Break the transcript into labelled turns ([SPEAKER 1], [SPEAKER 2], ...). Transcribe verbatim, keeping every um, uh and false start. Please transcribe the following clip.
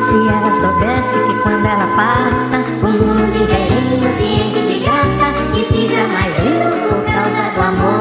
[SPEAKER 1] Se ela soubesse que quando ela passa, o mundo inteirinho se enche de graça e fica mais lindo por causa do amor.